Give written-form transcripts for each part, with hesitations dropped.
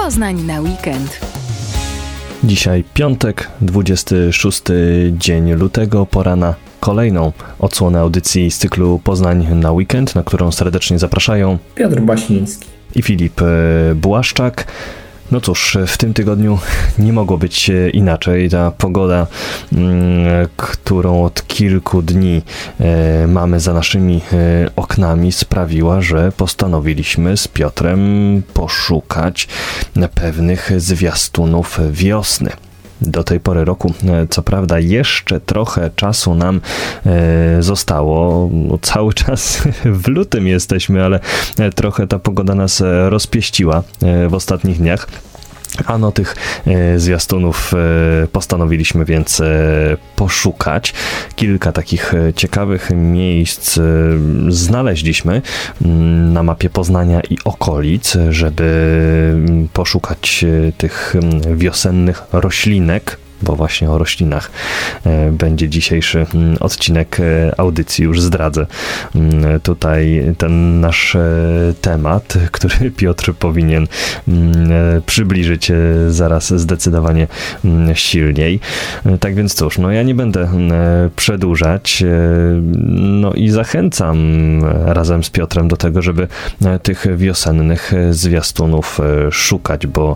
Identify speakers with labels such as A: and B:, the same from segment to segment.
A: Poznań na weekend.
B: Dzisiaj piątek, 26 dzień lutego, pora na kolejną odsłonę audycji z cyklu Poznań na weekend, na którą serdecznie zapraszają
C: Piotr Basiński
B: i Filip Błaszczak. No cóż, w tym tygodniu nie mogło być inaczej. Ta pogoda, którą od kilku dni mamy za naszymi oknami, sprawiła, że postanowiliśmy z Piotrem poszukać pewnych zwiastunów wiosny. Do tej pory roku, co prawda, jeszcze trochę czasu nam zostało. Cały czas w lutym jesteśmy, ale trochę ta pogoda nas rozpieściła w ostatnich dniach. Ano tych zwiastunów postanowiliśmy więc poszukać. Kilka takich ciekawych miejsc znaleźliśmy na mapie Poznania i okolic, żeby poszukać tych wiosennych roślinek, bo właśnie o roślinach będzie dzisiejszy odcinek audycji, już zdradzę tutaj ten nasz temat, który Piotr powinien przybliżyć zaraz zdecydowanie silniej. Tak więc cóż, ja nie będę przedłużać, i zachęcam razem z Piotrem do tego, żeby tych wiosennych zwiastunów szukać, bo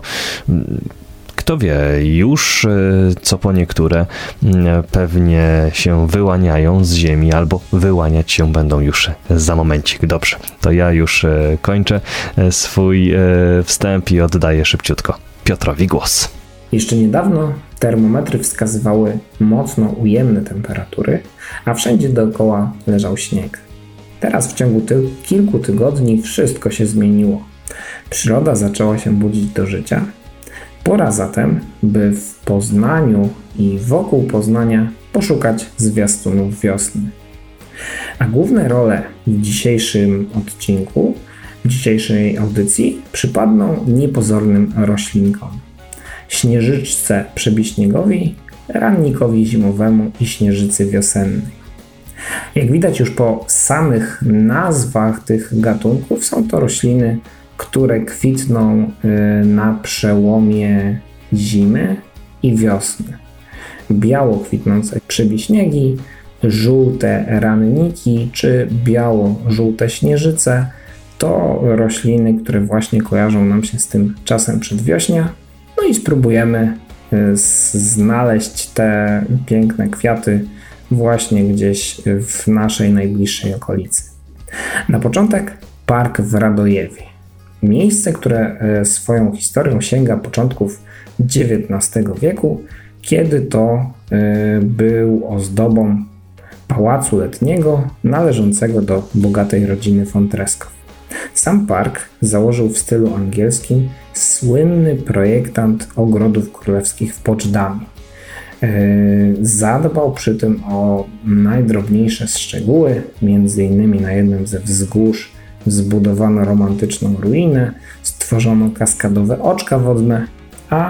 B: kto wie, już co po niektóre pewnie się wyłaniają z ziemi albo wyłaniać się będą już za momencik. Dobrze, to ja już kończę swój wstęp i oddaję szybciutko Piotrowi głos.
C: Jeszcze niedawno termometry wskazywały mocno ujemne temperatury, a wszędzie dookoła leżał śnieg. Teraz w ciągu tych kilku tygodni wszystko się zmieniło. Przyroda zaczęła się budzić do życia. Pora zatem, by w Poznaniu i wokół Poznania poszukać zwiastunów wiosny. A główne role w dzisiejszym odcinku, w dzisiejszej audycji przypadną niepozornym roślinkom. Śnieżyczce przebiśniegowi, rannikowi zimowemu i śnieżycy wiosennej. Jak widać już po samych nazwach tych gatunków, są to rośliny, które kwitną na przełomie zimy i wiosny. Biało kwitnące przebiśniegi, żółte ranniki czy biało-żółte śnieżyce to rośliny, które właśnie kojarzą nam się z tym czasem przedwiośnia. I spróbujemy znaleźć te piękne kwiaty właśnie gdzieś w naszej najbliższej okolicy. Na początek park w Radojewie. Miejsce, które swoją historią sięga początków XIX wieku, kiedy to był ozdobą pałacu letniego należącego do bogatej rodziny von Tresckow. Sam park założył w stylu angielskim słynny projektant ogrodów królewskich w Poczdamie. Zadbał przy tym o najdrobniejsze szczegóły, m.in. na jednym ze wzgórz zbudowano romantyczną ruinę, stworzono kaskadowe oczka wodne, a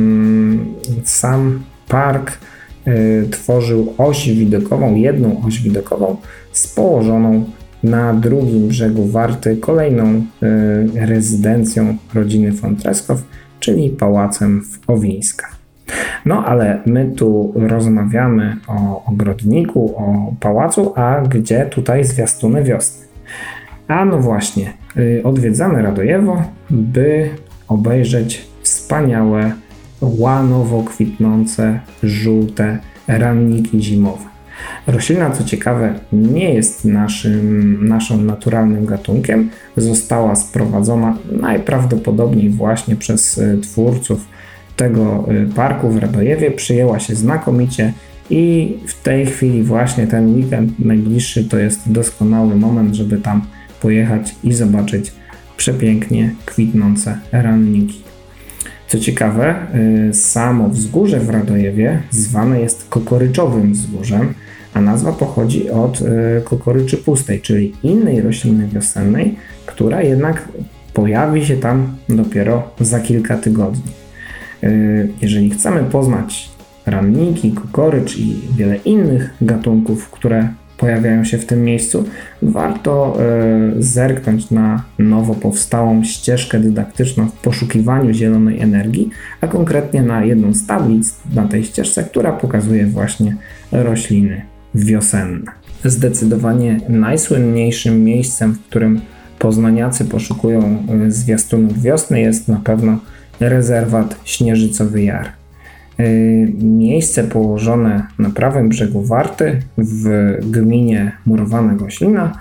C: sam park tworzył oś widokową, jedną oś widokową z położoną na drugim brzegu Warty kolejną rezydencją rodziny von Tresckow, czyli pałacem w Owińskach. Ale my tu rozmawiamy o ogrodniku, o pałacu, a gdzie tutaj zwiastuny wiosny? A właśnie, odwiedzamy Radojewo, by obejrzeć wspaniałe, łanowo kwitnące, żółte ranniki zimowe. Roślina, co ciekawe, nie jest naszym naturalnym gatunkiem. Została sprowadzona najprawdopodobniej właśnie przez twórców tego parku w Radojewie. Przyjęła się znakomicie i w tej chwili właśnie ten weekend najbliższy to jest doskonały moment, żeby tam pojechać i zobaczyć przepięknie kwitnące ranniki. Co ciekawe, samo wzgórze w Radojewie zwane jest kokoryczowym wzgórzem, a nazwa pochodzi od kokoryczy pustej, czyli innej rośliny wiosennej, która jednak pojawi się tam dopiero za kilka tygodni. Jeżeli chcemy poznać ranniki, kokorycz i wiele innych gatunków, które pojawiają się w tym miejscu, warto zerknąć na nowo powstałą ścieżkę dydaktyczną w poszukiwaniu zielonej energii, a konkretnie na jedną z tablic na tej ścieżce, która pokazuje właśnie rośliny wiosenne. Zdecydowanie najsłynniejszym miejscem, w którym poznaniacy poszukują zwiastunów wiosny, jest na pewno rezerwat Śnieżycowy Jar. Miejsce położone na prawym brzegu Warty w gminie Murowana Goślina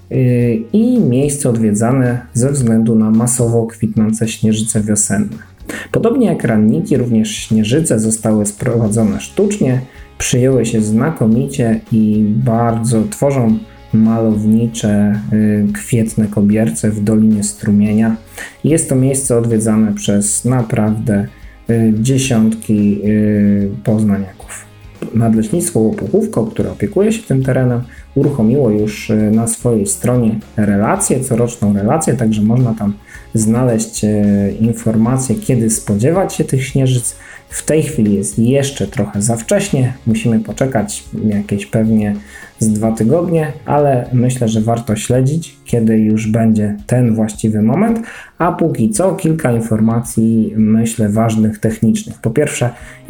C: i miejsce odwiedzane ze względu na masowo kwitnące śnieżyce wiosenne. Podobnie jak ranniki, również śnieżyce zostały sprowadzone sztucznie, przyjęły się znakomicie i bardzo tworzą malownicze, kwietne kobierce w Dolinie Strumienia. Jest to miejsce odwiedzane przez naprawdę dziesiątki poznaniaków. Nadleśnictwo Łopuchówko, które opiekuje się tym terenem, uruchomiło już na swojej stronie coroczną relację, także można tam znaleźć informacje, kiedy spodziewać się tych śnieżyc. W tej chwili jest jeszcze trochę za wcześnie, musimy poczekać jakieś pewnie z 2 tygodnie, ale myślę, że warto śledzić, kiedy już będzie ten właściwy moment, a póki co kilka informacji, myślę, ważnych, technicznych. Po pierwsze,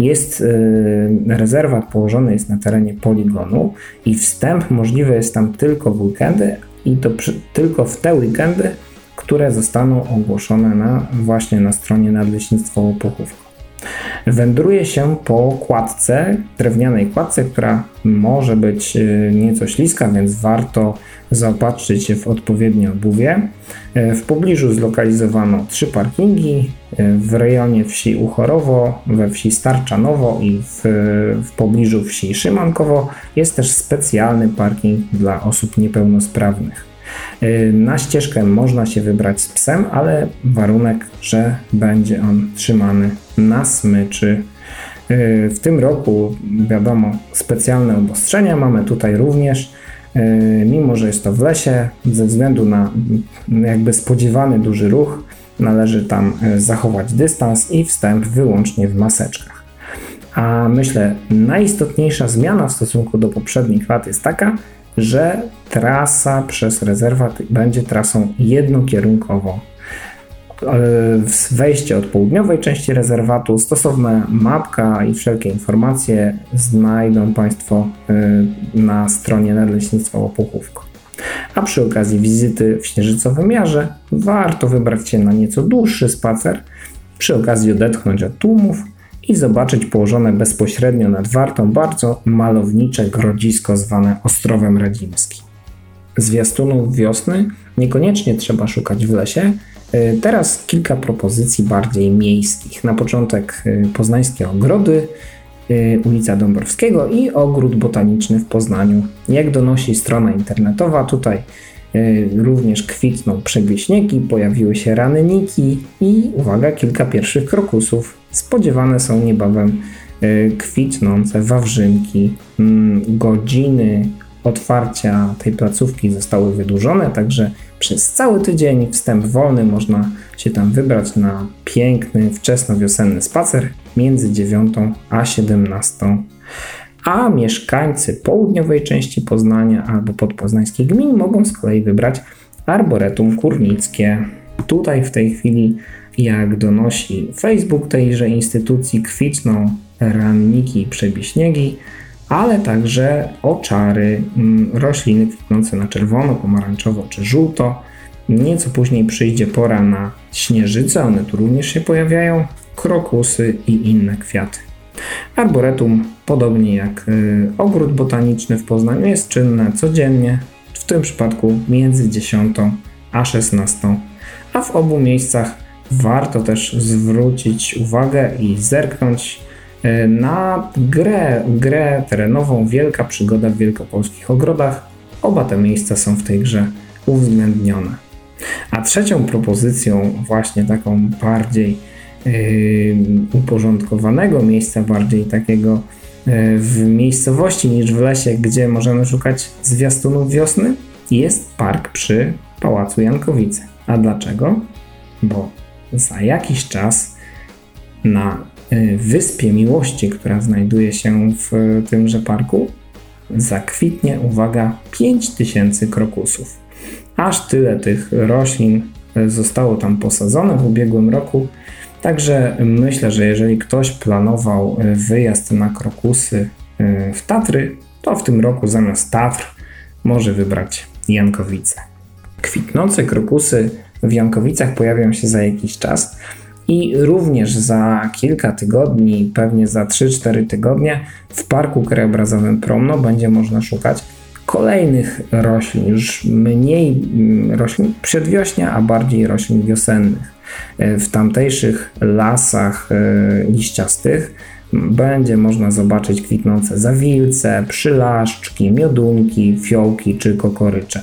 C: rezerwat położony jest na terenie poligonu i wstęp możliwy jest tam tylko w weekendy i to tylko w te weekendy, które zostaną ogłoszone właśnie na stronie Nadleśnictwa Łopuchówko. Wędruje się po drewnianej kładce, która może być nieco śliska, więc warto zaopatrzyć się w odpowiednie obuwie. W pobliżu zlokalizowano 3 parkingi, w rejonie wsi Uchorowo, we wsi Starczanowo i w pobliżu wsi Szymankowo jest też specjalny parking dla osób niepełnosprawnych. Na ścieżkę można się wybrać z psem, ale warunek, że będzie on trzymany na smyczy. W tym roku, wiadomo, specjalne obostrzenia mamy tutaj również, mimo że jest to w lesie, ze względu na jakby spodziewany duży ruch, należy tam zachować dystans i wstęp wyłącznie w maseczkach. A myślę, najistotniejsza zmiana w stosunku do poprzednich lat jest taka, że trasa przez rezerwat będzie trasą jednokierunkową. Wejście od południowej części rezerwatu, stosowna mapka i wszelkie informacje znajdą Państwo na stronie Nadleśnictwa Łopuchówko. A przy okazji wizyty w Śnieżycowym Jarze warto wybrać się na nieco dłuższy spacer, przy okazji odetchnąć od tłumów i zobaczyć położone bezpośrednio nad Wartą bardzo malownicze grodzisko zwane Ostrowem Radzimskim. Zwiastunów wiosny niekoniecznie trzeba szukać w lesie. Teraz kilka propozycji bardziej miejskich. Na początek poznańskie ogrody, ulica Dąbrowskiego i ogród botaniczny w Poznaniu. Jak donosi strona internetowa, tutaj również kwitną przegwieśnieki, pojawiły się ranniki i, uwaga, kilka pierwszych krokusów. Spodziewane są niebawem kwitnące wawrzynki. Godziny otwarcia tej placówki zostały wydłużone, także przez cały tydzień wstęp wolny, można się tam wybrać na piękny, wczesnowiosenny spacer między 9 a 17. A mieszkańcy południowej części Poznania albo podpoznańskich gmin mogą z kolei wybrać Arboretum Kurnickie. Tutaj w tej chwili, jak donosi Facebook tejże instytucji, kwitną ranniki i przebiśniegi, ale także oczary, rośliny kwitnące na czerwono, pomarańczowo czy żółto. Nieco później przyjdzie pora na śnieżyce, one tu również się pojawiają, krokusy i inne kwiaty. Arboretum, podobnie jak ogród botaniczny w Poznaniu, jest czynne codziennie, w tym przypadku między 10 a 16. A w obu miejscach warto też zwrócić uwagę i zerknąć na grę terenową Wielka Przygoda w Wielkopolskich Ogrodach. Oba te miejsca są w tej grze uwzględnione. A trzecią propozycją, właśnie taką bardziej uporządkowanego miejsca, bardziej takiego w miejscowości niż w lesie, gdzie możemy szukać zwiastunów wiosny, jest park przy Pałacu Jankowice. A dlaczego? Bo za jakiś czas na Wyspie Miłości, która znajduje się w tymże parku, zakwitnie, uwaga, 5000 krokusów. Aż tyle tych roślin zostało tam posadzone w ubiegłym roku. Także myślę, że jeżeli ktoś planował wyjazd na krokusy w Tatry, to w tym roku zamiast Tatr może wybrać Jankowice. Kwitnące krokusy w Jankowicach pojawią się za jakiś czas i również za kilka tygodni, pewnie za 3-4 tygodnie w Parku Krajobrazowym Promno będzie można szukać kolejnych roślin, już mniej roślin przedwiośnia, a bardziej roślin wiosennych. W tamtejszych lasach liściastych będzie można zobaczyć kwitnące zawilce, przylaszczki, miodunki, fiołki czy kokorycze.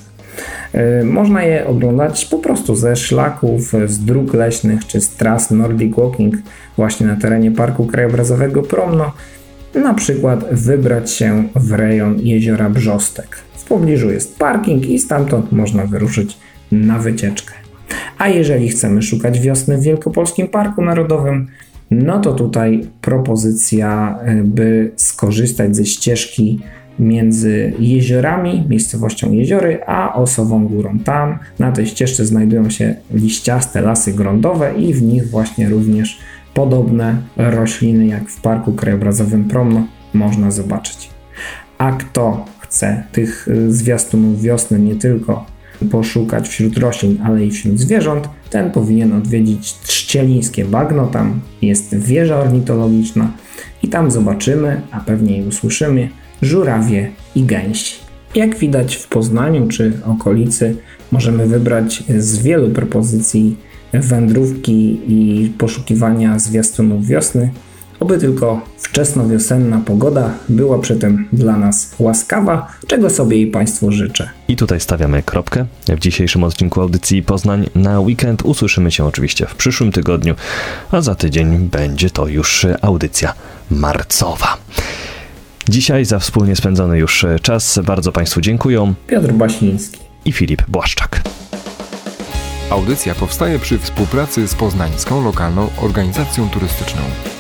C: Można je oglądać po prostu ze szlaków, z dróg leśnych czy z tras Nordic Walking właśnie na terenie Parku Krajobrazowego Promno. Na przykład wybrać się w rejon jeziora Brzostek. W pobliżu jest parking i stamtąd można wyruszyć na wycieczkę. A jeżeli chcemy szukać wiosny w Wielkopolskim Parku Narodowym, no to tutaj propozycja, by skorzystać ze ścieżki między jeziorami, miejscowością Jeziory, a Osową Górą. Tam na tej ścieżce znajdują się liściaste lasy grądowe i w nich właśnie również podobne rośliny jak w Parku Krajobrazowym Promno można zobaczyć. A kto chce tych zwiastunów wiosny nie tylko poszukać wśród roślin, ale i wśród zwierząt, ten powinien odwiedzić Trzcielińskie Bagno. Tam jest wieża ornitologiczna i tam zobaczymy, a pewnie i usłyszymy, żurawie i gęsi. Jak widać w Poznaniu czy okolicy możemy wybrać z wielu propozycji wędrówki i poszukiwania zwiastunów wiosny, oby tylko wczesnowiosenna pogoda była przy tym dla nas łaskawa, czego sobie i Państwu życzę.
B: I tutaj stawiamy kropkę w dzisiejszym odcinku audycji Poznań na weekend. Usłyszymy się oczywiście w przyszłym tygodniu, a za tydzień będzie to już audycja marcowa. Dzisiaj za wspólnie spędzony już czas bardzo Państwu dziękuję.
C: Piotr Basiński
B: i Filip Błaszczak.
A: Audycja powstaje przy współpracy z Poznańską Lokalną Organizacją Turystyczną.